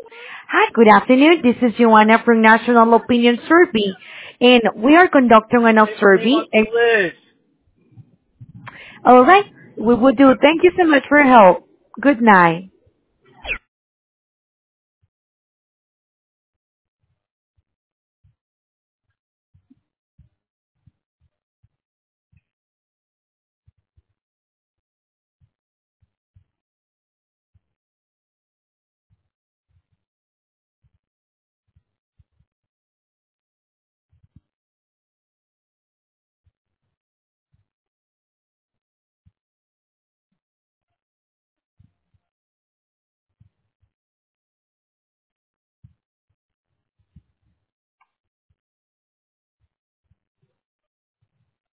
Hi, good afternoon. This is Joanna from National Opinion Survey, and we are conducting an survey. Everyone to list. All right, we will do. Thank you so much for your help. Good night.